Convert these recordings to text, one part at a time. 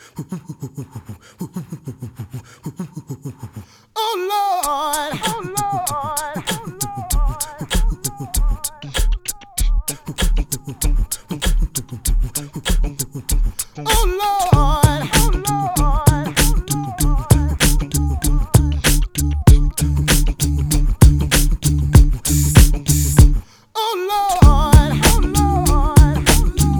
Oh Lord, oh Lord, oh Lord, oh Lord, oh Lord, oh Lord, oh Lord.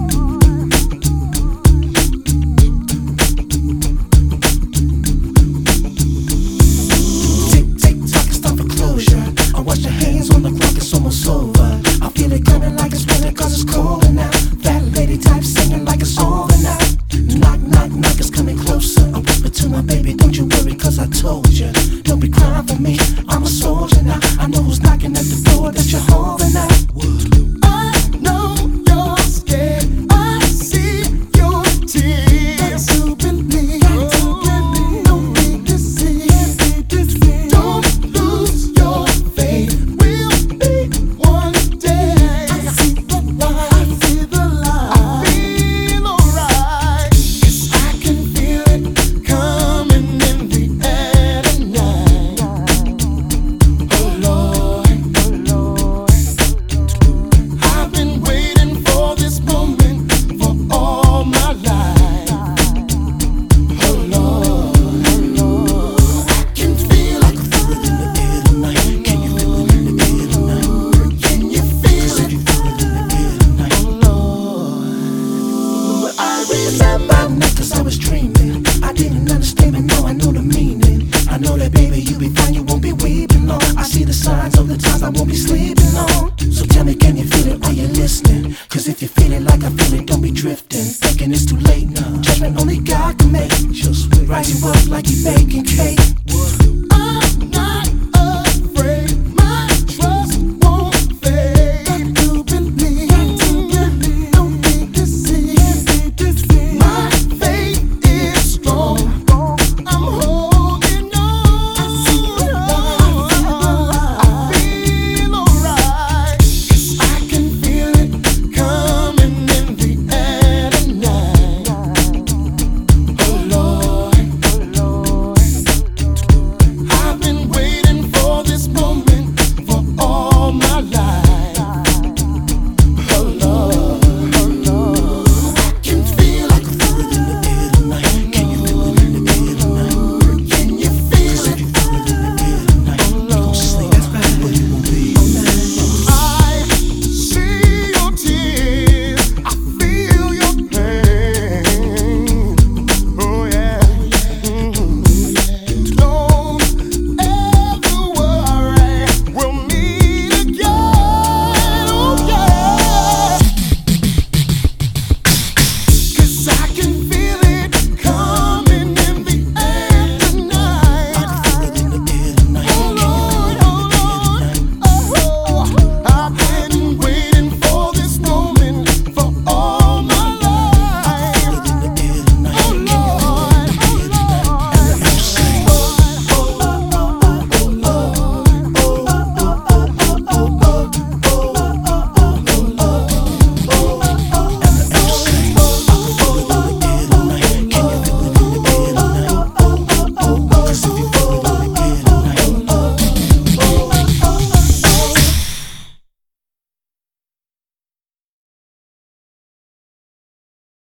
Tick, tick, tock, it's time for closure. I wash your hands on the clock, it's almost over. I feel it coming like it's winter cause it's colder now. That lady type singing like it's over now. Knock, knock, knock, it's coming closer. I whisper to my baby, don't you worry cause I told you. Don't be crying for me, I'm a soldier now. I know who's knocking at the door that you're holding now. I know you're scared, I see your tears. Got to believe, don't be deceived. Don't lose your faith, we'll be one day. I see the light, I see the light, I feel alright. 'Cause I can feel it coming in the air tonight. Oh Lord, I've been waiting for this moment for all my life. Oh Lord, I can feel it in the air tonight. Can you feel it in the air tonight? Can you feel it in the air tonight? Oh Lord, I remember night 'cause I was dreaming. I didn't understand, but now I know the meaning. I know that baby you'll be fine, you won't be weeping long. I see the signs of the times I won't be sleeping long. So tell me, can you feel it? Are you listening? 'Cause if you feel it like I feel it, don't be drifting. Thinking it's too late now. Judgment only God can make. Just wait. Rise you up like you baking cake.